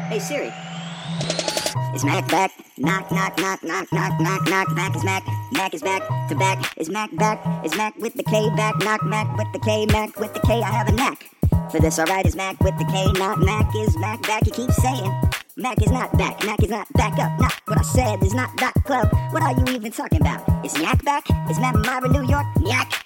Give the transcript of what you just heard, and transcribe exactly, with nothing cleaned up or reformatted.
Hey Siri, is Mac back? Knock, knock, knock, knock, knock, knock, knock. Mac is Mac. Mac is back. To back. Is Mac back? Is Mac with the K back? Knock, Mac with the K. Mac with the K. I have a knack for this. Alright, is Mac with the K? Not Mac. Is Mac back? You keep saying Mac is not back. Mac is not back up. Not what I said is not dot club. What are you even talking about? Is Yak back? Is Matt Myra New York? Yak.